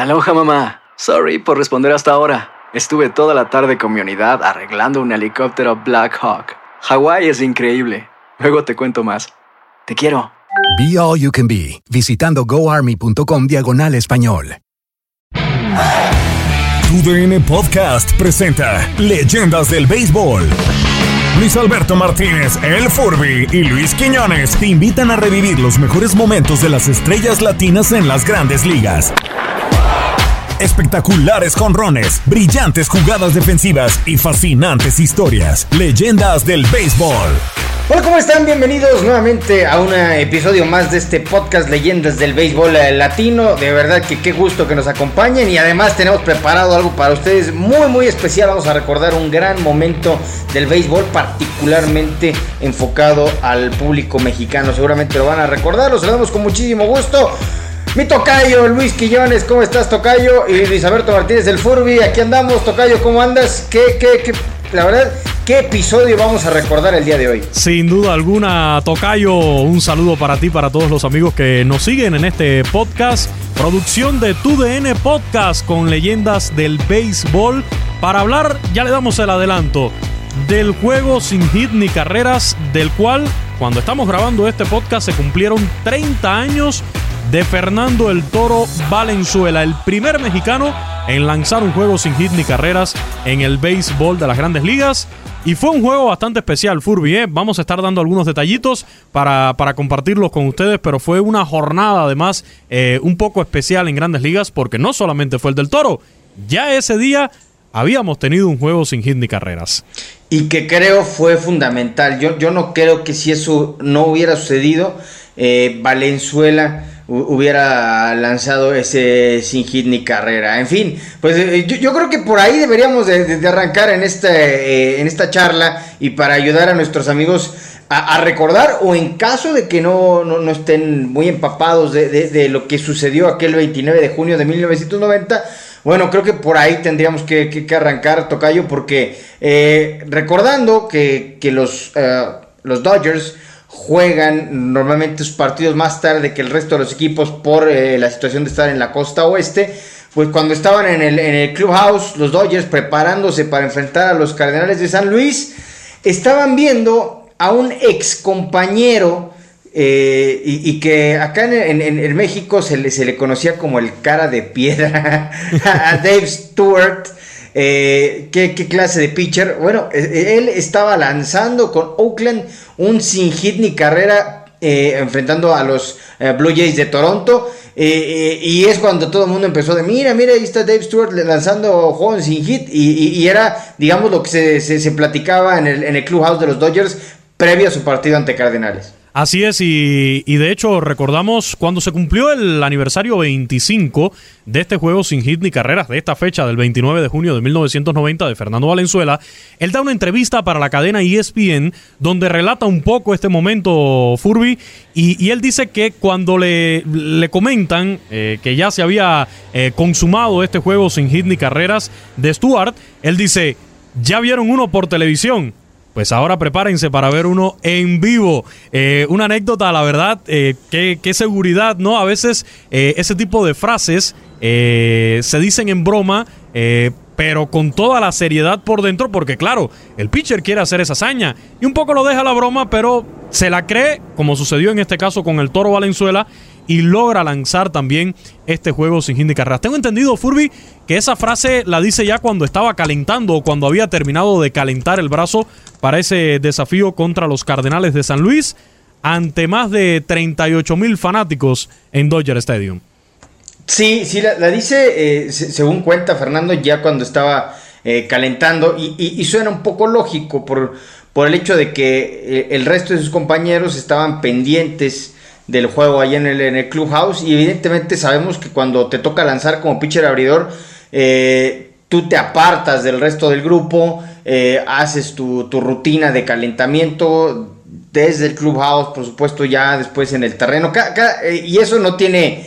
Aloha, mamá. Sorry por responder hasta ahora. Estuve toda la tarde con mi unidad arreglando un helicóptero Black Hawk. Hawái es increíble. Luego te cuento más. Te quiero. Be All You Can Be, visitando goarmy.com/español. TUDN Podcast presenta Leyendas del Béisbol. Luis Alberto Martínez, El Furby y Luis Quiñones te invitan a revivir los mejores momentos de las estrellas latinas en las grandes ligas. Espectaculares jonrones, brillantes jugadas defensivas y fascinantes historias. Leyendas del Béisbol. Hola, ¿cómo están? Bienvenidos nuevamente a un episodio más de este podcast Leyendas del Béisbol Latino. De verdad que qué gusto que nos acompañen, y además tenemos preparado algo para ustedes muy especial. Vamos a recordar un gran momento del béisbol, particularmente enfocado al público mexicano. Seguramente lo van a recordar, los saludamos con muchísimo gusto. Mi tocayo, Luis Quiñones, ¿cómo estás, tocayo? Y Luis Alberto Martínez, el Furby, aquí andamos, tocayo, ¿cómo andas? La verdad, ¿qué episodio vamos a recordar el día de hoy? Sin duda alguna, tocayo, un saludo para ti, para todos los amigos que nos siguen en este podcast, producción de TUDN Podcast con Leyendas del Béisbol, para hablar, ya le damos el adelanto, del juego sin hit ni carreras, del cual, cuando estamos grabando este podcast, se cumplieron 30 años de Fernando el Toro Valenzuela, el primer mexicano en lanzar un juego sin hit ni carreras en el béisbol de las grandes ligas. Y fue un juego bastante especial, Furby, ¿eh? Vamos a estar dando algunos detallitos para compartirlos con ustedes, pero fue una jornada además un poco especial en grandes ligas, porque no solamente fue el del Toro, ya ese día habíamos tenido un juego sin hit ni carreras. Y que creo fue fundamental. Yo no creo que si eso no hubiera sucedido, Valenzuela hubiera lanzado ese sin hit ni carrera. En fin, pues yo creo que por ahí deberíamos de arrancar en esta charla, y para ayudar a nuestros amigos a recordar, o en caso de que no estén muy empapados de lo que sucedió aquel 29 de junio de 1990. Bueno, creo que por ahí tendríamos que arrancar, tocayo, porque recordando que los Dodgers juegan normalmente sus partidos más tarde que el resto de los equipos por la situación de estar en la costa oeste. Pues cuando estaban en el clubhouse, los Dodgers preparándose para enfrentar a los Cardenales de San Luis, estaban viendo a un ex compañero y que acá en México se le conocía como el cara de piedra, a Dave Stewart. ¿Qué clase de pitcher? Bueno, él estaba lanzando con Oakland un sin hit ni carrera, enfrentando a los Blue Jays de Toronto, y es cuando todo el mundo empezó de mira, ahí está Dave Stewart lanzando juegos sin hit, y era, digamos, lo que se platicaba en el clubhouse de los Dodgers previo a su partido ante Cardenales. Así es, y de hecho recordamos cuando se cumplió el aniversario 25 de este juego sin hit ni carreras, de esta fecha del 29 de junio de 1990 de Fernando Valenzuela. Él da una entrevista para la cadena ESPN donde relata un poco este momento, Furby, y él dice que cuando le comentan que ya se había consumado este juego sin hit ni carreras de Stewart, él dice, ¿ya vieron uno por televisión? Pues ahora prepárense para ver uno en vivo. Una anécdota, la verdad, qué seguridad, ¿no? A veces ese tipo de frases se dicen en broma, pero con toda la seriedad por dentro, porque claro, el pitcher quiere hacer esa hazaña y un poco lo deja la broma, pero se la cree, como sucedió en este caso con el Toro Valenzuela, y logra lanzar también este juego sin hit ni carreras. Tengo entendido, Furby, que esa frase la dice ya cuando estaba calentando, o cuando había terminado de calentar el brazo para ese desafío contra los Cardenales de San Luis, ante más de 38,000 fanáticos en Dodger Stadium. Sí, la dice, según cuenta Fernando, ya cuando estaba calentando, y suena un poco lógico por el hecho de que el resto de sus compañeros estaban pendientes del juego allá en el clubhouse, y evidentemente sabemos que cuando te toca lanzar como pitcher abridor, tú te apartas del resto del grupo, haces tu rutina de calentamiento desde el clubhouse, por supuesto, ya después en el terreno, y eso no tiene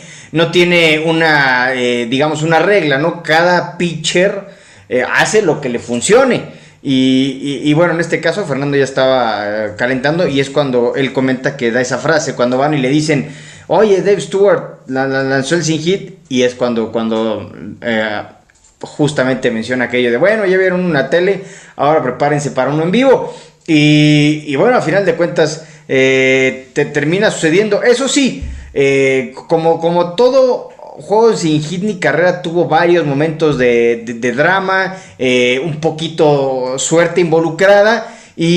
una, digamos, una regla, ¿no? Cada pitcher hace lo que le funcione. Y bueno, en este caso Fernando ya estaba calentando, y es cuando él comenta que da esa frase, cuando van y le dicen, oye, Dave Stewart lanzó el sin hit, y es cuando justamente menciona aquello de, bueno, ya vieron una tele, ahora prepárense para uno en vivo. Y bueno, al final de cuentas te termina sucediendo. Eso sí, como todo juego sin hit ni carrera, tuvo varios momentos de drama, un poquito suerte involucrada.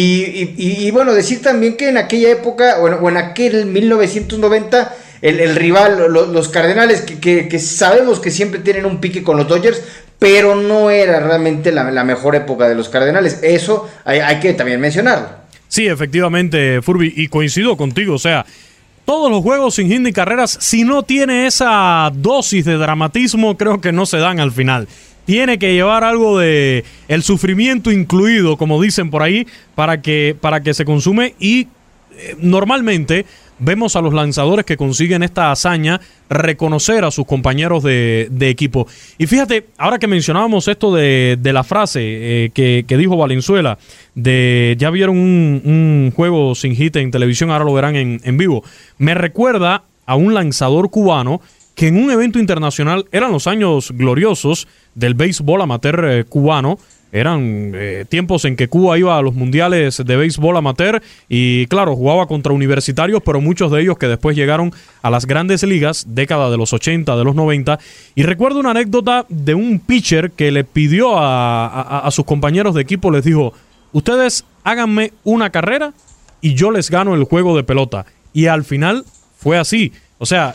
Y bueno, decir también que en aquella época, o en aquel 1990, el rival, los Cardenales, que sabemos que siempre tienen un pique con los Dodgers, pero no era realmente la mejor época de los Cardenales. Eso hay que también mencionarlo. Sí, efectivamente, Furby, y coincido contigo, o sea, todos los juegos sin hit ni carreras, si no tiene esa dosis de dramatismo, creo que no se dan al final. Tiene que llevar algo de el sufrimiento incluido, como dicen por ahí, para que se consume. Y normalmente vemos a los lanzadores que consiguen esta hazaña reconocer a sus compañeros de equipo. Y fíjate, ahora que mencionábamos esto de la frase que dijo Valenzuela, de ya vieron un juego sin hit en televisión, ahora lo verán en vivo, me recuerda a un lanzador cubano que en un evento internacional, eran los años gloriosos del béisbol amateur cubano. Eran tiempos en que Cuba iba a los mundiales de béisbol amateur y claro, jugaba contra universitarios, pero muchos de ellos que después llegaron a las grandes ligas, década de los 80, de los 90. Y recuerdo una anécdota de un pitcher que le pidió a sus compañeros de equipo, les dijo, ustedes háganme una carrera y yo les gano el juego de pelota. Y al final fue así. O sea,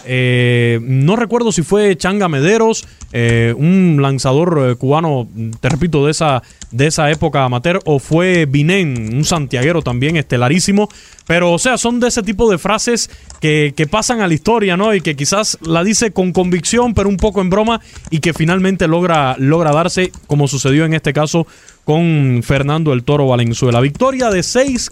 no recuerdo si fue Changa Mederos, un lanzador cubano, te repito, de esa época amateur, o fue Vinén, un santiaguero también estelarísimo. Pero, o sea, son de ese tipo de frases que pasan a la historia, ¿no? Y que quizás la dice con convicción, pero un poco en broma, y que finalmente logra darse, como sucedió en este caso con Fernando el Toro Valenzuela. Victoria de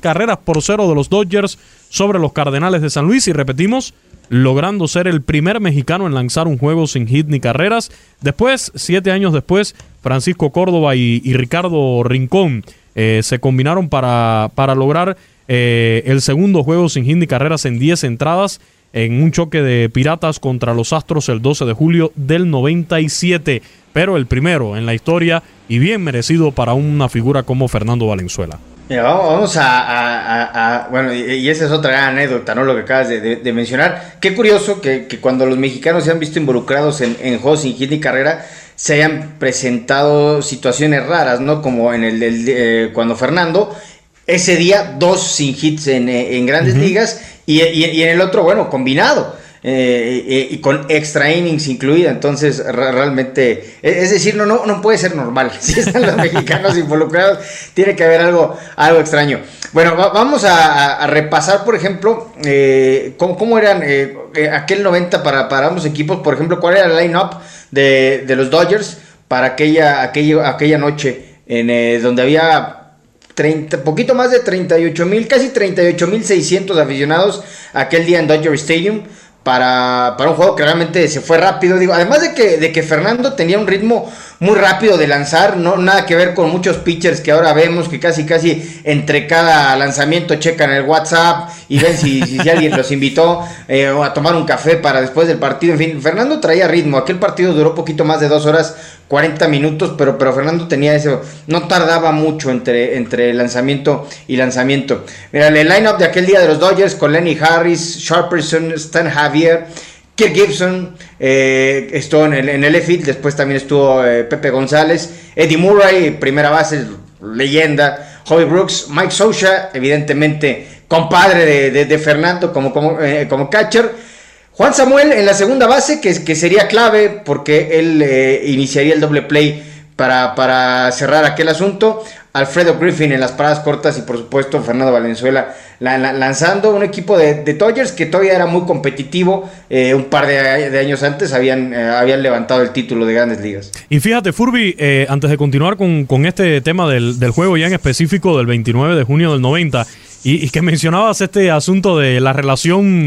6-0 de los Dodgers sobre los Cardenales de San Luis, y repetimos, logrando ser el primer mexicano en lanzar un juego sin hit ni carreras. Después, 7 años después, Francisco Córdoba y Ricardo Rincón se combinaron para lograr el segundo juego sin hit ni carreras en 10 entradas en un choque de Piratas contra los Astros el 12 de julio del 97. Pero el primero en la historia, y bien merecido para una figura como Fernando Valenzuela. Mira, vamos bueno, y esa es otra gran anécdota, ¿no? Lo que acabas de mencionar. Qué curioso que cuando los mexicanos se han visto involucrados en juegos sin hit ni carrera, se hayan presentado situaciones raras, ¿no? Como en cuando Fernando, ese día 2 sin hits en grandes ligas, y en el otro, bueno, combinado. Y con extra innings incluida. Entonces realmente, es decir, no puede ser normal. Si están los mexicanos involucrados, tiene que haber algo extraño. Bueno, vamos a repasar, por ejemplo, cómo eran aquel 90 para ambos equipos. Por ejemplo, cuál era el line-up de los Dodgers para aquella noche donde había poquito más de 38,000, casi 38,600 aficionados aquel día en Dodger Stadium. Para un juego que realmente se fue rápido, digo, además de que Fernando tenía un ritmo muy rápido de lanzar, no nada que ver con muchos pitchers que ahora vemos que casi entre cada lanzamiento checan el WhatsApp y ven si alguien los invitó o a tomar un café para después del partido. En fin, Fernando traía ritmo. Aquel partido duró poquito más de 2 horas 40 minutos, pero Fernando tenía eso, no tardaba mucho entre lanzamiento y lanzamiento. Mira, el line-up de aquel día de los Dodgers con Lenny Harris, Sharperson, Stan Javier, Kirk Gibson, estuvo en el left field. Después también estuvo Pepe González, Eddie Murray, primera base, leyenda, Howie Brooks, Mike Scioscia, evidentemente compadre de Fernando como catcher, Juan Samuel en la segunda base, que sería clave porque él iniciaría el doble play para cerrar aquel asunto, Alfredo Griffin en las paradas cortas y por supuesto Fernando Valenzuela lanzando. Un equipo de Dodgers que todavía era muy competitivo. Un par de años antes habían levantado el título de Grandes Ligas. Y fíjate, Furby, antes de continuar con este tema del juego ya en específico del 29 de junio del 90, y que mencionabas este asunto de la relación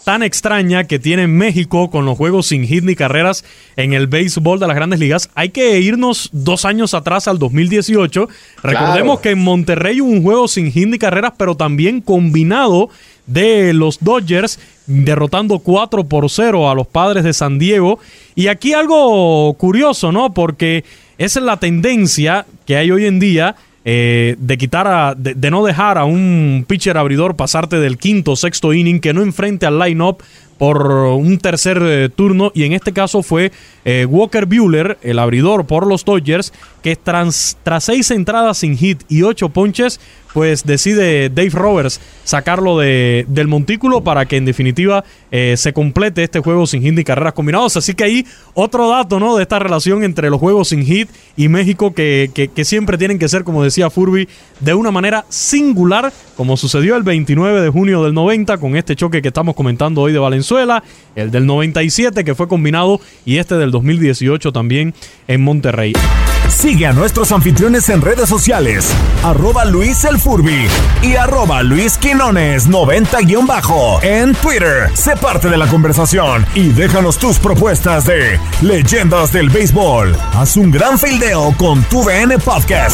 tan extraña que tiene México con los juegos sin hit ni carreras en el béisbol de las Grandes Ligas. Hay que irnos 2 años atrás al 2018. Recordemos que en Monterrey hubo un juego sin hit ni carreras, pero también combinado de los Dodgers, derrotando 4-0 a los Padres de San Diego. Y aquí algo curioso, ¿no? Porque esa es la tendencia que hay hoy en día, de no dejar a un pitcher abridor pasarte del quinto o sexto inning, que no enfrente al line-up por un tercer turno, y en este caso fue Walker Buehler, el abridor por los Dodgers, que tras 6 entradas sin hit y 8 ponches, pues decide Dave Roberts sacarlo del montículo para que en definitiva se complete este juego sin hit ni carreras combinados. Así que ahí otro dato, ¿no?, de esta relación entre los juegos sin hit y México, que siempre tienen que ser, como decía Furby, de una manera singular, como sucedió el 29 de junio del 90 con este choque que estamos comentando hoy de Valenzuela, el del 97 que fue combinado y este del 2018 también en Monterrey. Sigue a nuestros anfitriones en redes sociales, @Luis el Furby y @Luis Quinones 90_ en Twitter. Sé parte de la conversación y déjanos tus propuestas de leyendas del béisbol. Haz un gran fildeo con TUDN Podcast.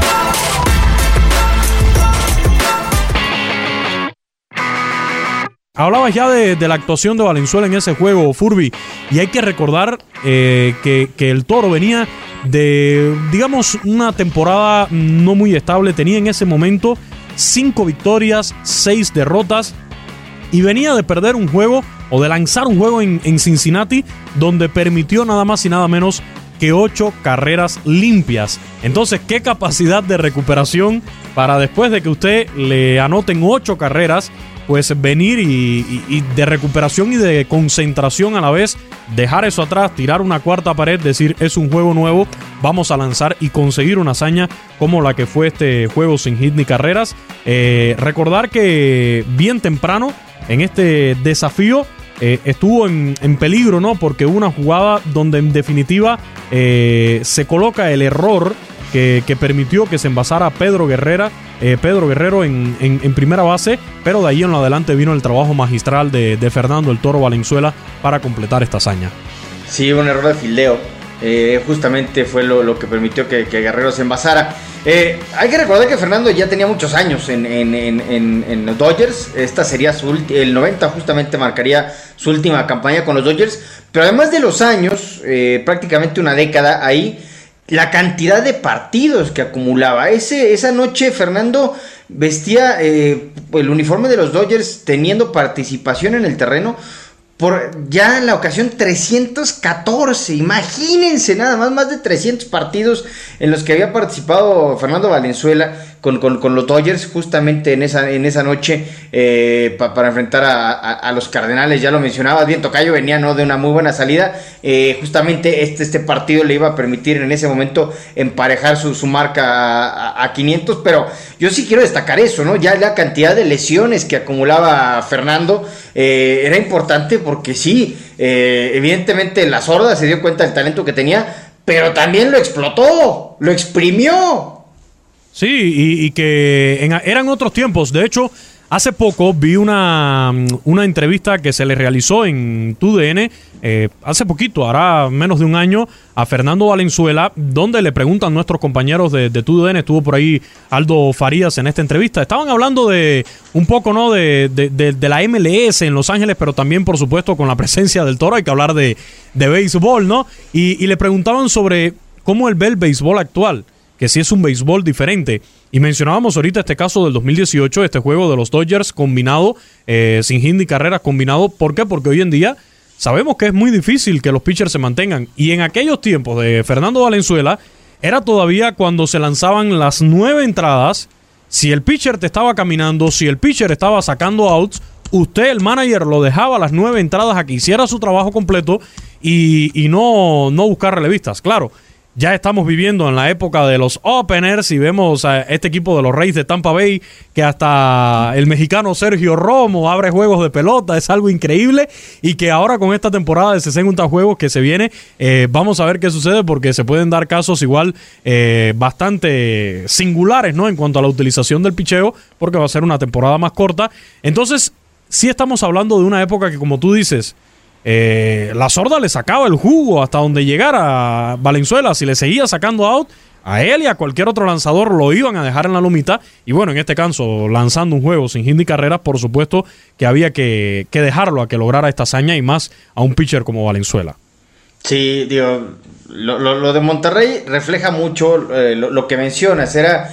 Hablabas ya de la actuación de Valenzuela en ese juego, Furby, y hay que recordar que el Toro venía de, digamos, una temporada no muy estable. Tenía en ese momento 5 victorias, 6 derrotas, y venía de perder un juego, o de lanzar un juego en Cincinnati, donde permitió nada más y nada menos que 8 carreras limpias. Entonces, ¿qué capacidad de recuperación para después de que usted le anoten 8 carreras, pues venir y de recuperación y de concentración a la vez, dejar eso atrás, tirar una cuarta pared, decir es un juego nuevo, vamos a lanzar y conseguir una hazaña como la que fue este juego sin hit ni carreras? Recordar que bien temprano en este desafío estuvo en peligro, ¿no? Porque hubo una jugada donde en definitiva se coloca el error que permitió que se envasara Pedro Guerrero en primera base, pero de ahí en lo adelante vino el trabajo magistral de Fernando el Toro Valenzuela para completar esta hazaña. Sí, un error de fildeo, justamente fue lo que permitió que Guerrero se envasara. Hay que recordar que Fernando ya tenía muchos años en los Dodgers. Esta sería el 90 justamente marcaría su última campaña con los Dodgers, pero además de los años, prácticamente una década ahí, la cantidad de partidos que acumulaba. Esa noche Fernando vestía el uniforme de los Dodgers teniendo participación en el terreno por ya en la ocasión 314. Imagínense nada más de 300 partidos en los que había participado Fernando Valenzuela con los Dodgers justamente en esa noche para enfrentar a los Cardenales. Ya lo mencionabas bien, Tocayo, venía, ¿no?, de una muy buena salida. Justamente este partido le iba a permitir en ese momento emparejar su marca a 500, pero yo sí quiero destacar eso, ¿no? Ya la cantidad de lesiones que acumulaba Fernando era importante, porque sí, evidentemente la sorda se dio cuenta del talento que tenía, pero también lo explotó, lo exprimió. Sí, y que eran otros tiempos. De hecho, hace poco vi una entrevista que se le realizó en TUDN, hace poquito, hará menos de un año, a Fernando Valenzuela, donde le preguntan nuestros compañeros de TUDN, estuvo por ahí Aldo Farías en esta entrevista. Estaban hablando de un poco, ¿no?, de la MLS en Los Ángeles, pero también, por supuesto, con la presencia del Toro hay que hablar de béisbol, ¿no? Y le preguntaban sobre cómo él ve el béisbol actual, que sí es un béisbol diferente. Y mencionábamos ahorita este caso del 2018, este juego de los Dodgers combinado, sin hit ni carreras combinado. ¿Por qué? Porque hoy en día sabemos que es muy difícil que los pitchers se mantengan. Y en aquellos tiempos de Fernando Valenzuela, era todavía cuando se lanzaban las 9 entradas. Si el pitcher te estaba caminando, si el pitcher estaba sacando outs, usted, el manager, lo dejaba a las 9 entradas a que hiciera su trabajo completo y no buscar relevistas. Claro, ya estamos viviendo en la época de los openers y vemos a este equipo de los Rays de Tampa Bay, que hasta el mexicano Sergio Romo abre juegos de pelota. Es algo increíble, y que ahora con esta temporada de 60 juegos que se viene, vamos a ver qué sucede, porque se pueden dar casos igual bastante singulares, ¿no?, en cuanto a la utilización del picheo, porque va a ser una temporada más corta. Entonces, sí estamos hablando de una época que, como tú dices, la Sorda le sacaba el jugo hasta donde llegara Valenzuela. Si le seguía sacando out, a él y a cualquier otro lanzador lo iban a dejar en la lomita. Y bueno, en este caso, lanzando un juego sin hit ni carreras, por supuesto que había que dejarlo a que lograra esta hazaña, y más a un pitcher como Valenzuela. Sí, digo, lo de Monterrey refleja mucho lo que mencionas. Era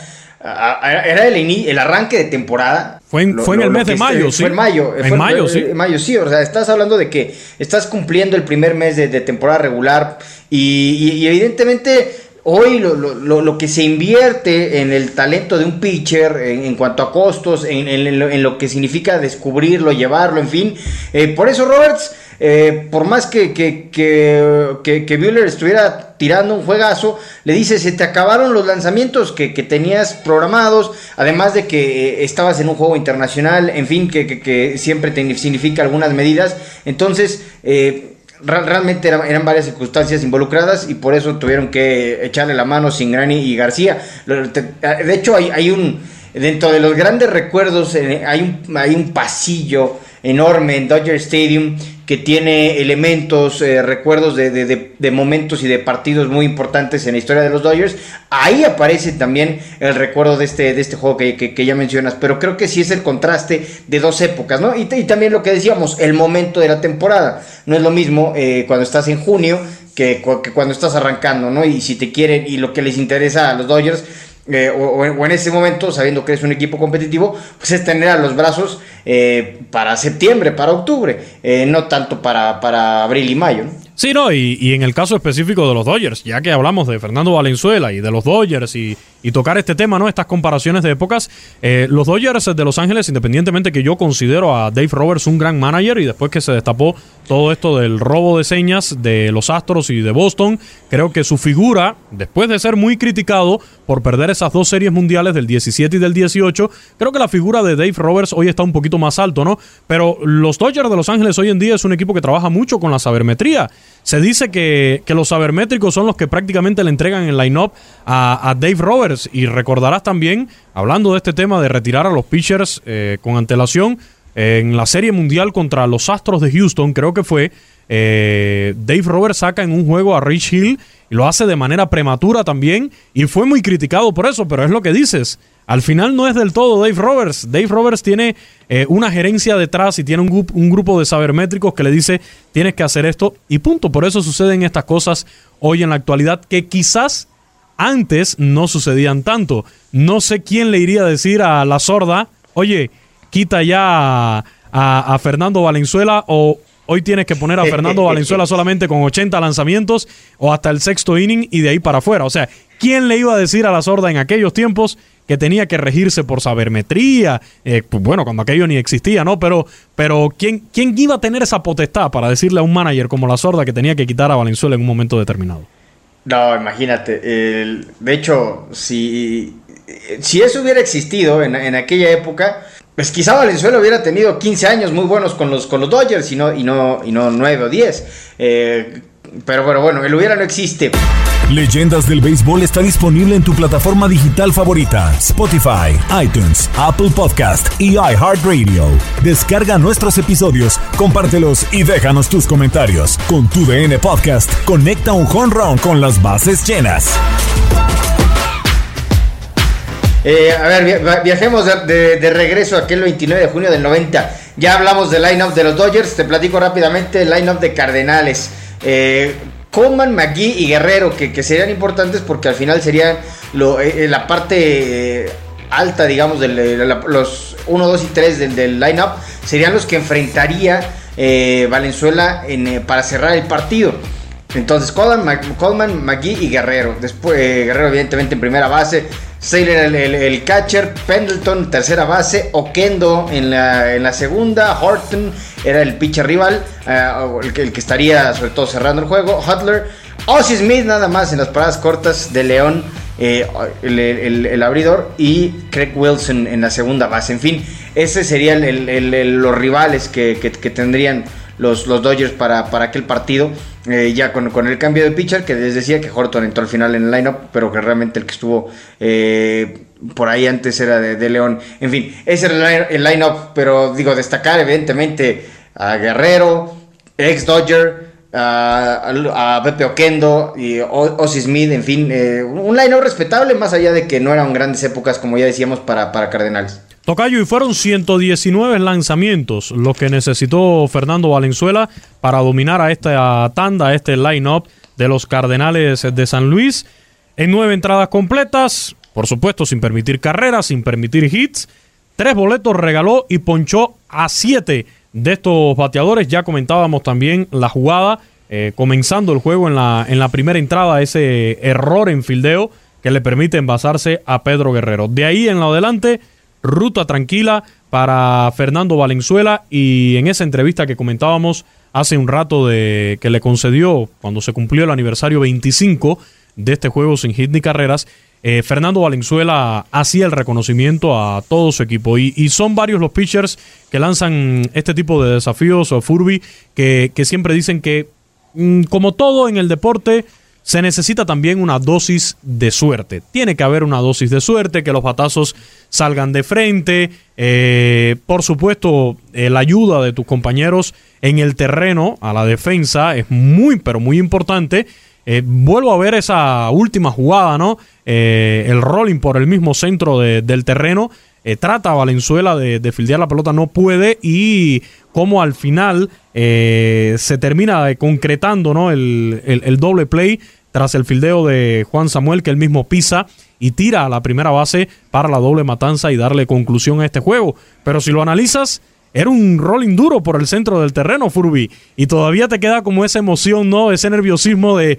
el arranque de temporada. Fue en el mes de mayo, sí. Fue en mayo. En mayo, sí. En mayo, sí. O sea, estás hablando de que estás cumpliendo el primer mes de temporada regular. Y evidentemente, hoy lo que se invierte en el talento de un pitcher, en cuanto a costos, en lo que significa descubrirlo, llevarlo, en fin. Por eso, Roberts, por más que Buehler estuviera tirando un juegazo, le dice: se te acabaron los lanzamientos que tenías programados, además de que estabas en un juego internacional, en fin, que siempre significa algunas medidas. Entonces, realmente eran varias circunstancias involucradas, y por eso tuvieron que echarle la mano Cingrani y García. De hecho, hay un, dentro de los grandes recuerdos, hay un pasillo enorme en Dodger Stadium que tiene elementos, recuerdos de momentos y de partidos muy importantes en la historia de los Dodgers. Ahí aparece también el recuerdo de este juego que ya mencionas, pero creo que sí es el contraste de dos épocas, ¿no? Y también lo que decíamos, el momento de la temporada. No es lo mismo cuando estás en junio que cuando estás arrancando, ¿no? Y si te quieren, y lo que les interesa a los Dodgers, o en ese momento, sabiendo que es un equipo competitivo, pues es tener a los brazos para septiembre, para octubre, no tanto para abril y mayo, ¿no? Sí, no, y en el caso específico de los Dodgers, ya que hablamos de Fernando Valenzuela y de los Dodgers y tocar este tema, ¿no? Estas comparaciones de épocas, los Dodgers de Los Ángeles, independientemente que yo considero a Dave Roberts un gran manager, y después que se destapó todo esto del robo de señas de los Astros y de Boston, creo que su figura, después de ser muy criticado por perder esas dos series mundiales del 17 y del 18, creo que la figura de Dave Roberts hoy está un poquito más alto, ¿no? Pero los Dodgers de Los Ángeles hoy en día es un equipo que trabaja mucho con la sabermetría. Se dice que los sabermétricos son los que prácticamente le entregan el line-up a Dave Roberts. Y recordarás también, hablando de este tema de retirar a los pitchers con antelación, en la Serie Mundial contra los Astros de Houston, creo que fue, Dave Roberts saca en un juego a Rich Hill y lo hace de manera prematura también, y fue muy criticado por eso, pero es lo que dices. Al final no es del todo Dave Roberts. Dave Roberts tiene una gerencia detrás y tiene un grupo de sabermétricos que le dice: tienes que hacer esto, y punto. Por eso suceden estas cosas hoy en la actualidad, que quizás antes no sucedían tanto. No sé quién le iría a decir a la Sorda: oye, quita ya a Fernando Valenzuela, o hoy tienes que poner a Fernando Valenzuela solamente con 80 lanzamientos o hasta el sexto inning y de ahí para afuera. O sea, ¿quién le iba a decir a la Sorda en aquellos tiempos que tenía que regirse por sabermetría? Pues bueno, cuando aquello ni existía, ¿no? Pero ¿quién iba a tener esa potestad para decirle a un manager como la Sorda que tenía que quitar a Valenzuela en un momento determinado? No, imagínate. De hecho, si eso hubiera existido en aquella época, pues quizá Valenzuela hubiera tenido 15 años muy buenos con los Dodgers y no 9 o 10. Pero bueno, el hubiera no existe. Leyendas del Béisbol está disponible en tu plataforma digital favorita: Spotify, iTunes, Apple Podcast y iHeartRadio. Descarga nuestros episodios, compártelos y déjanos tus comentarios. Con tu DN Podcast, conecta un home run con las bases llenas. A ver, viajemos de regreso a aquel 29 de junio del 90. Ya hablamos del line-up de los Dodgers. Te platico rápidamente el line-up de Cardenales. Coleman, McGee y Guerrero, que serían importantes porque al final serían la parte alta, digamos, los 1, 2 y 3 del line-up, serían los que enfrentaría Valenzuela para cerrar el partido. Entonces, Coleman, McGee y Guerrero. Después, Guerrero evidentemente en primera base, Saylor el catcher, Pendleton tercera base, Oquendo en la segunda, Horton era el pitcher rival, el que estaría sobre todo cerrando el juego, Hudler, Ozzie Smith nada más en las paradas cortas, de León el abridor, y Craig Wilson en la segunda base. En fin, ese serían los rivales que tendrían los Dodgers para aquel partido. ya con el cambio de pitcher, que les decía que Horton entró al final en el lineup, pero que realmente el que estuvo por ahí antes era de León. En fin, ese era el lineup, pero digo, destacar evidentemente a Guerrero, ex Dodger, a Pepe Oquendo y Ozzie Smith, en fin, un line-up respetable, más allá de que no eran grandes épocas, como ya decíamos, para Cardenales. Tocayo, y fueron 119 lanzamientos los que necesitó Fernando Valenzuela para dominar a esta tanda, a este line-up de los Cardenales de San Luis, en 9 entradas completas, por supuesto sin permitir carreras, sin permitir hits. 3 boletos regaló y ponchó a 7 de estos bateadores. Ya comentábamos también la jugada, comenzando el juego en la primera entrada, ese error en fildeo que le permite envasarse a Pedro Guerrero. De ahí en lo adelante, ruta tranquila para Fernando Valenzuela, y en esa entrevista que comentábamos hace un rato que le concedió cuando se cumplió el aniversario 25 de este juego sin hit ni carreras, Fernando Valenzuela hacía el reconocimiento a todo su equipo, y son varios los pitchers que lanzan este tipo de desafíos, o Furby, que siempre dicen que como todo en el deporte se necesita también una dosis de suerte. Tiene que haber una dosis de suerte, que los batazos salgan de frente, por supuesto la ayuda de tus compañeros en el terreno a la defensa es muy pero muy importante. Vuelvo a ver esa última jugada, ¿no? El rolling por el mismo centro del terreno. Trata a Valenzuela de fildear la pelota, no puede, y como al final se termina concretando, ¿no? el doble play tras el fildeo de Juan Samuel, que él mismo pisa y tira a la primera base para la doble matanza y darle conclusión a este juego. Pero si lo analizas, era un rolling duro por el centro del terreno, Furby, y todavía te queda como esa emoción, ¿no? Ese nerviosismo de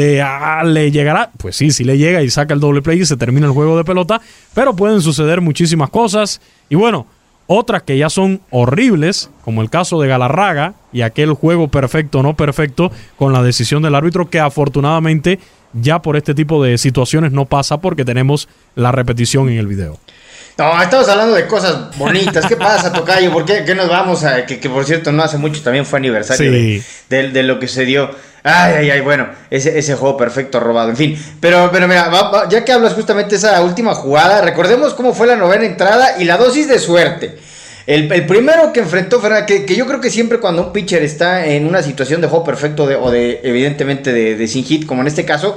¿le llegará? Pues sí le llega y saca el doble play y se termina el juego de pelota, pero pueden suceder muchísimas cosas, y bueno, otras que ya son horribles, como el caso de Galarraga y aquel juego perfecto, no perfecto, con la decisión del árbitro, que afortunadamente ya por este tipo de situaciones no pasa porque tenemos la repetición en el video. No, estamos hablando de cosas bonitas. ¿Qué pasa, Tocayo? ¿Por qué nos vamos a...? Que por cierto, no hace mucho también fue aniversario de lo que se dio. Ay, bueno, ese juego perfecto robado, en fin. Pero mira, ya que hablas justamente de esa última jugada, recordemos cómo fue la novena entrada y la dosis de suerte. El primero que enfrentó Fernando, que yo creo que siempre cuando un pitcher está en una situación de juego perfecto evidentemente de sin hit, como en este caso...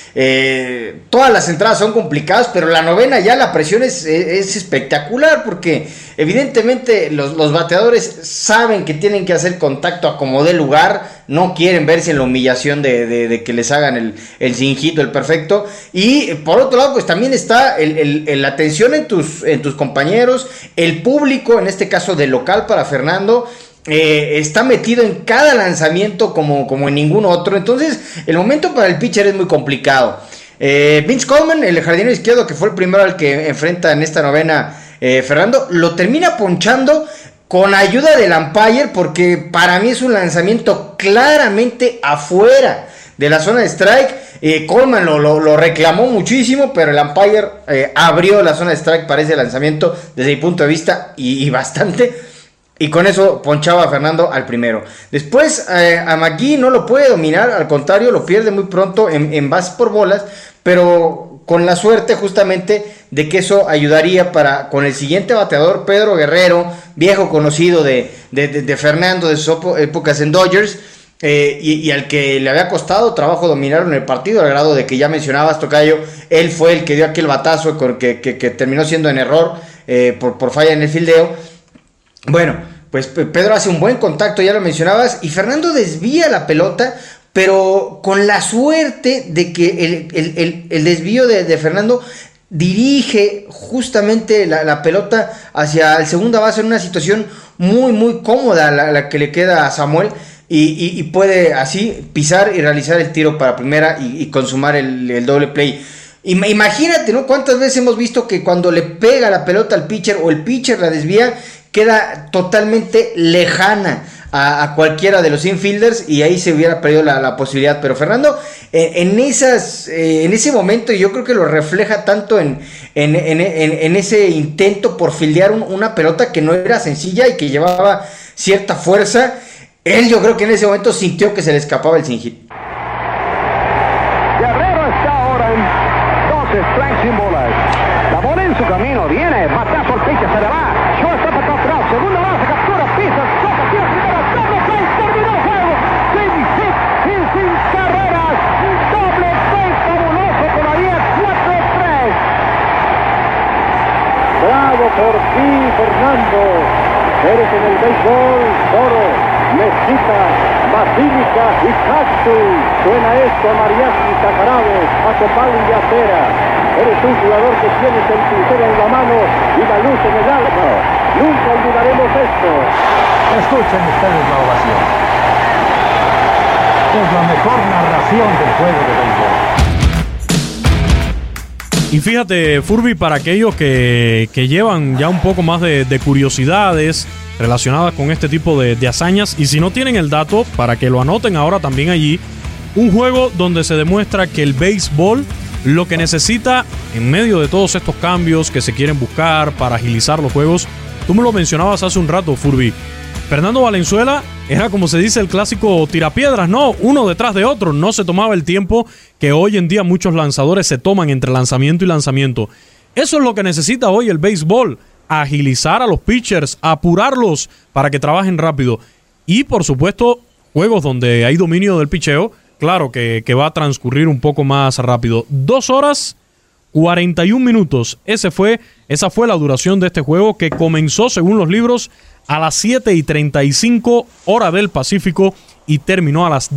todas las entradas son complicadas, pero la novena ya la presión es espectacular, porque evidentemente los bateadores saben que tienen que hacer contacto a como dé lugar, no quieren verse en la humillación de que les hagan el sin hit o el perfecto. Y por otro lado, pues también está la tensión en tus compañeros, el público, en este caso del local para Fernando, está metido en cada lanzamiento como en ningún otro. Entonces el momento para el pitcher es muy complicado. Vince Coleman, el jardinero izquierdo, que fue el primero al que enfrenta en esta novena, Fernando, lo termina ponchando con ayuda del umpire, porque para mí es un lanzamiento claramente afuera de la zona de strike. Coleman lo reclamó muchísimo, pero el umpire abrió la zona de strike para ese lanzamiento desde mi punto de vista, y bastante. Y con eso ponchaba a Fernando al primero. Después a McGee no lo puede dominar, al contrario, lo pierde muy pronto en bases por bolas, pero con la suerte justamente de que eso ayudaría con el siguiente bateador, Pedro Guerrero, viejo conocido de Fernando, de sus épocas en Dodgers, y al que le había costado trabajo dominar en el partido, al grado de que ya mencionabas, Tocayo, él fue el que dio aquel batazo que terminó siendo en error por falla en el fildeo. Bueno, pues Pedro hace un buen contacto, ya lo mencionabas, y Fernando desvía la pelota, pero con la suerte de que el desvío de Fernando dirige justamente la pelota hacia el segunda base en una situación muy muy cómoda, la que le queda a Samuel, y puede así pisar y realizar el tiro para primera y consumar el doble play. Imagínate, ¿no? Cuántas veces hemos visto que cuando le pega la pelota al pitcher o el pitcher la desvía, queda totalmente lejana a cualquiera de los infielders, y ahí se hubiera perdido la posibilidad. Pero Fernando en ese momento, y yo creo que lo refleja tanto en ese intento por fildear una pelota que no era sencilla y que llevaba cierta fuerza, Él, yo creo que en ese momento sintió que se le escapaba el sin hit. Guerrero está ahora en 12 strikes sin bolas. La bola en su camino, viene, batazo al pitcher, se le va. Short está para atrás, segunda base, captura, pisa, toca, tira primera, doble play, terminó el juego. Sin hit y sin carreras. Doble play fabuloso, todavía 4-3. Bravo por ti, Fernando. Eres en el béisbol, Toro, Mezquita, Basílica y Cactus. Suena esto a mariachi, tajarabos, a copal y acera. Eres un jugador que tienes el pincel en la mano y la luz en el alma. Nunca olvidaremos esto. Escuchen ustedes la ovación. Es la mejor narración del juego de béisbol. Y fíjate, Furby, para aquellos que llevan ya un poco más de curiosidades relacionadas con este tipo de hazañas, y si no tienen el dato, para que lo anoten ahora también allí, un juego donde se demuestra que el béisbol lo que necesita en medio de todos estos cambios que se quieren buscar para agilizar los juegos, tú me lo mencionabas hace un rato, Furby, Fernando Valenzuela era, como se dice, el clásico tirapiedras, ¿no? Uno detrás de otro, no se tomaba el tiempo que hoy en día muchos lanzadores se toman entre lanzamiento y lanzamiento. Eso es lo que necesita hoy el béisbol, agilizar a los pitchers, apurarlos para que trabajen rápido. Y, por supuesto, juegos donde hay dominio del picheo, claro que va a transcurrir un poco más rápido. 2 horas, 41 minutos. Esa fue la duración de este juego, que comenzó, según los libros, a las 7:35 hora del Pacífico y terminó a las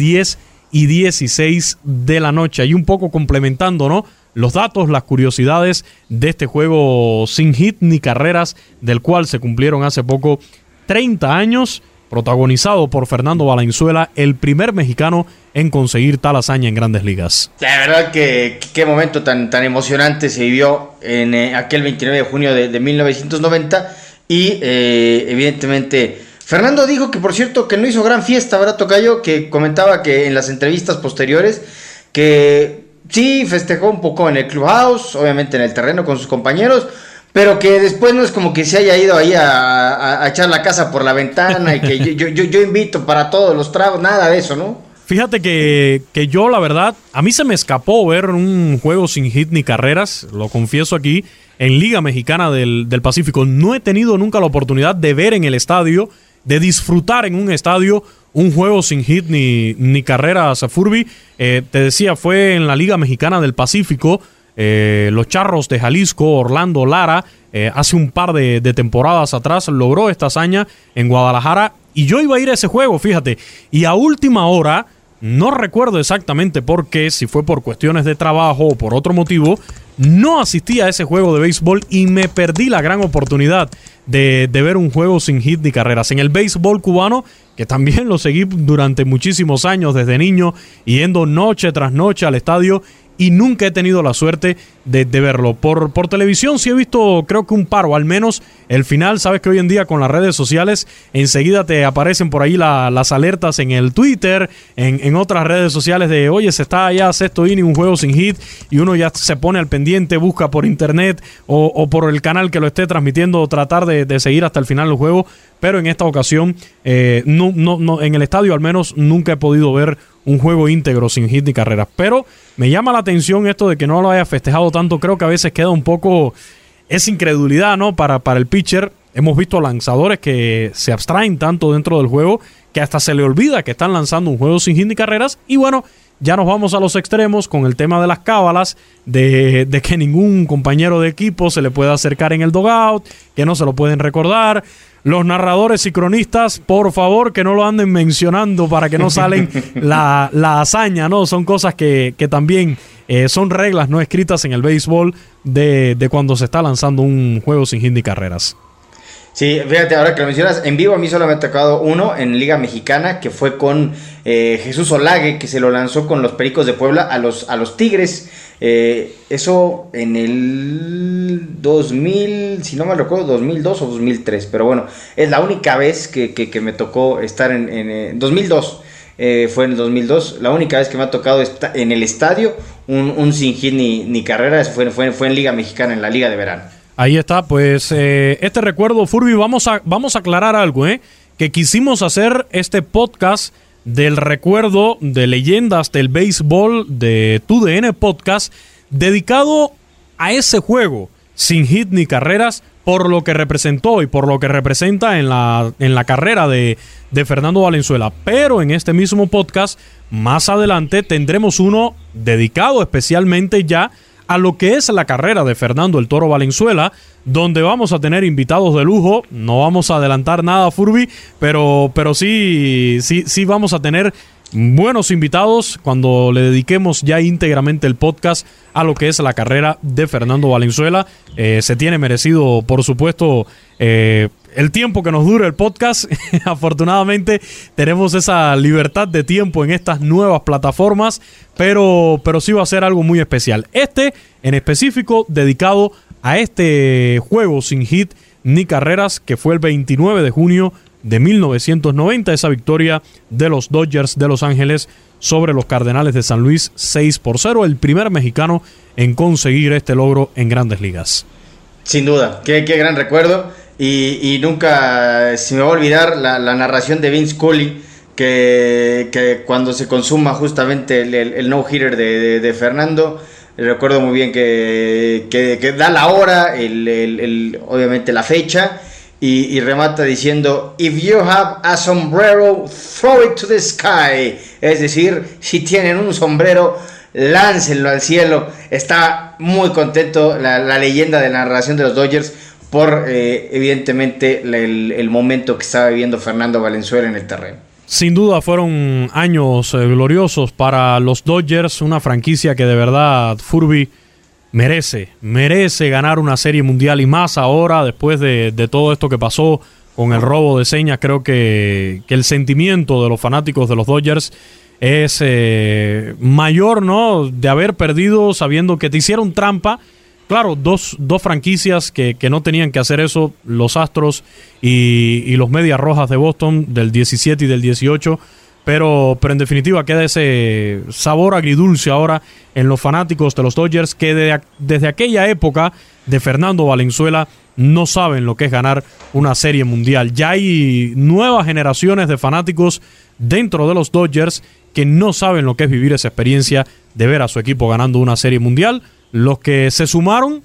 10:16 de la noche. Y un poco complementando, ¿no?, los datos, las curiosidades de este juego sin hit ni carreras, del cual se cumplieron hace poco 30 años, protagonizado por Fernando Valenzuela, el primer mexicano en conseguir tal hazaña en Grandes Ligas. La verdad que qué momento tan emocionante se vivió en aquel 29 de junio de 1990. Y evidentemente Fernando dijo que, por cierto, que no hizo gran fiesta, ¿verdad, tocayo? Que comentaba que en las entrevistas posteriores que sí festejó un poco en el clubhouse, obviamente en el terreno con sus compañeros, pero que después no es como que se haya ido ahí a echar la casa por la ventana y que yo invito para todos los tragos, nada de eso, ¿no? Fíjate que yo, la verdad, a mí se me escapó ver un juego sin hit ni carreras, lo confieso aquí, en Liga Mexicana del Pacífico. No he tenido nunca la oportunidad de ver en el estadio, de disfrutar en un estadio un juego sin hit ni carreras, Furby. Te decía, fue en la Liga Mexicana del Pacífico, los Charros de Jalisco, Orlando Lara, hace un par de temporadas atrás logró esta hazaña en Guadalajara, y yo iba a ir a ese juego, fíjate, y a última hora, no recuerdo exactamente por qué, si fue por cuestiones de trabajo o por otro motivo, no asistí a ese juego de béisbol y me perdí la gran oportunidad de ver un juego sin hit ni carreras. En el béisbol cubano, que también lo seguí durante muchísimos años desde niño, yendo noche tras noche al estadio, y nunca he tenido la suerte de verlo. Por televisión sí he visto, creo que un par, o al menos el final. Sabes que hoy en día con las redes sociales enseguida te aparecen por ahí las alertas en el Twitter, en otras redes sociales de, oye, se está allá sexto inning, un juego sin hit, y uno ya se pone al pendiente, busca por internet o por el canal que lo esté transmitiendo, tratar de seguir hasta el final del juego. Pero en esta ocasión, no, en el estadio al menos nunca he podido ver un juego íntegro sin hit ni carreras. Pero me llama la atención esto de que no lo haya festejado tanto. Creo que a veces queda un poco esa incredulidad, ¿no?, para el pitcher. Hemos visto lanzadores que se abstraen tanto dentro del juego que hasta se le olvida que están lanzando un juego sin hit ni carreras. Y bueno, ya nos vamos a los extremos con el tema de las cábalas, de que ningún compañero de equipo se le puede acercar en el dugout, que no se lo pueden recordar. Los narradores y cronistas, por favor, que no lo anden mencionando para que no salen la hazaña, ¿no? Son cosas que también son reglas no escritas en el béisbol de cuando se está lanzando un juego sin hit ni carreras. Sí, fíjate, ahora que lo mencionas, en vivo a mí solo me ha tocado uno en Liga Mexicana, que fue con Jesús Olague, que se lo lanzó con los Pericos de Puebla a los Tigres. Eso en el 2000, si no me recuerdo, 2002 o 2003, pero bueno, es la única vez que me tocó estar en 2002. Fue en el 2002, la única vez que me ha tocado estar en el estadio un sin hit ni carrera, fue en Liga Mexicana, en la Liga de Verano. Ahí está, pues este recuerdo, Furby, vamos a aclarar algo, que quisimos hacer este podcast del recuerdo de leyendas del béisbol de TUDN Podcast, dedicado a ese juego sin hit ni carreras, por lo que representó y por lo que representa en la carrera de Fernando Valenzuela. Pero en este mismo podcast, más adelante, tendremos uno dedicado especialmente ya a lo que es la carrera de Fernando el Toro Valenzuela, donde vamos a tener invitados de lujo. No vamos a adelantar nada, Furby, pero sí vamos a tener buenos invitados cuando le dediquemos ya íntegramente el podcast a lo que es la carrera de Fernando Valenzuela. Se tiene merecido, por supuesto, el tiempo que nos dure el podcast. Afortunadamente tenemos esa libertad de tiempo en estas nuevas plataformas, pero sí va a ser algo muy especial. Este en específico dedicado a este juego sin hit ni carreras, que fue el 29 de junio de 1990, esa victoria de los Dodgers de Los Ángeles sobre los Cardenales de San Luis 6-0, el primer mexicano en conseguir este logro en Grandes Ligas. Sin duda, qué gran recuerdo, y nunca se me va a olvidar la narración de Vince Scully, que cuando se consuma justamente el no-hitter de Fernando, recuerdo muy bien que da la hora, obviamente la fecha, y remata diciendo: "If you have a sombrero, throw it to the sky", es decir, si tienen un sombrero, láncenlo al cielo. Está muy contento la leyenda de la narración de los Dodgers por evidentemente el momento que estaba viviendo Fernando Valenzuela en el terreno. Sin duda fueron años gloriosos para los Dodgers, una franquicia que de verdad, Furby, merece ganar una serie mundial, y más ahora después de todo esto que pasó con el robo de señas. Creo que el sentimiento de los fanáticos de los Dodgers es mayor, ¿no?, de haber perdido sabiendo que te hicieron trampa. Claro, dos franquicias que no tenían que hacer eso, los Astros y los Medias Rojas de Boston del 17 y del 18, pero en definitiva queda ese sabor agridulce ahora en los fanáticos de los Dodgers, que desde aquella época de Fernando Valenzuela no saben lo que es ganar una serie mundial. Ya hay nuevas generaciones de fanáticos dentro de los Dodgers que no saben lo que es vivir esa experiencia de ver a su equipo ganando una serie mundial. Los que se sumaron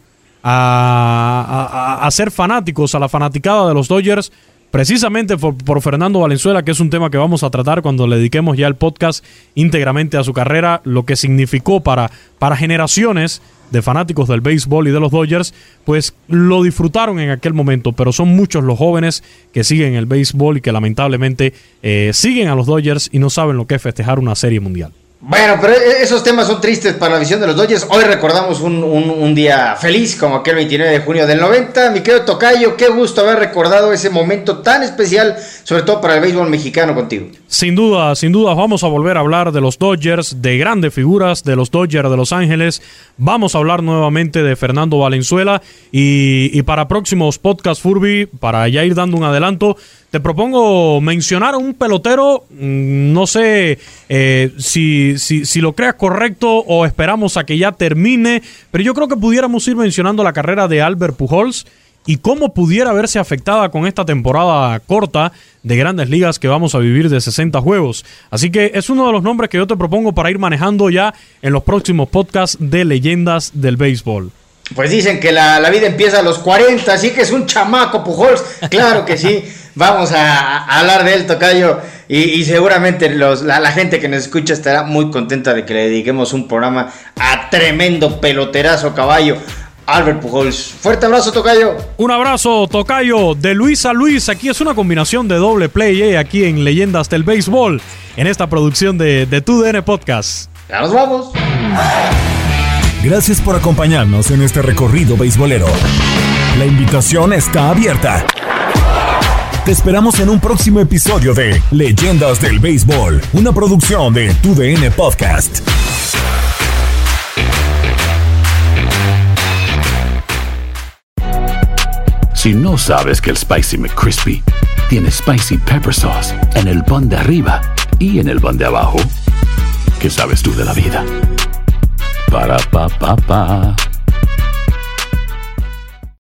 a ser fanáticos, a la fanaticada de los Dodgers, precisamente por Fernando Valenzuela, que es un tema que vamos a tratar cuando le dediquemos ya el podcast íntegramente a su carrera, lo que significó para generaciones de fanáticos del béisbol y de los Dodgers, pues lo disfrutaron en aquel momento, pero son muchos los jóvenes que siguen el béisbol y que lamentablemente siguen a los Dodgers y no saben lo que es festejar una serie mundial. Bueno, pero esos temas son tristes para la visión de los Dodgers. Hoy recordamos un día feliz como aquel 29 de junio del 90. Mi querido Tocayo, qué gusto haber recordado ese momento tan especial, sobre todo para el béisbol mexicano, contigo. Sin duda, vamos a volver a hablar de los Dodgers, de grandes figuras de los Dodgers de Los Ángeles. Vamos a hablar nuevamente de Fernando Valenzuela y para próximos podcasts, Furby, para ya ir dando un adelanto, te propongo mencionar a un pelotero, no sé si lo creas correcto o esperamos a que ya termine, pero yo creo que pudiéramos ir mencionando la carrera de Albert Pujols y cómo pudiera verse afectada con esta temporada corta de Grandes Ligas que vamos a vivir de 60 juegos. Así que es uno de los nombres que yo te propongo para ir manejando ya en los próximos podcasts de Leyendas del Béisbol. Pues dicen que la vida empieza a los 40, así que es un chamaco Pujols. Claro que sí, vamos a hablar de él, Tocayo, y seguramente la gente que nos escucha estará muy contenta de que le dediquemos un programa a tremendo peloterazo, caballo, Albert Pujols. Fuerte abrazo, Tocayo. Un abrazo, Tocayo, de Luis a Luis. Aquí es una combinación de doble play, aquí en Leyendas del Béisbol, en esta producción de TUDN Podcast. Ya nos vamos. Gracias por acompañarnos en este recorrido beisbolero. La invitación está abierta. Te esperamos en un próximo episodio de Leyendas del Béisbol, una producción de TUDN Podcast. Si no sabes que el Spicy McCrispy tiene Spicy Pepper Sauce en el pan de arriba y en el pan de abajo, ¿qué sabes tú de la vida? Ba-da-ba-ba-ba.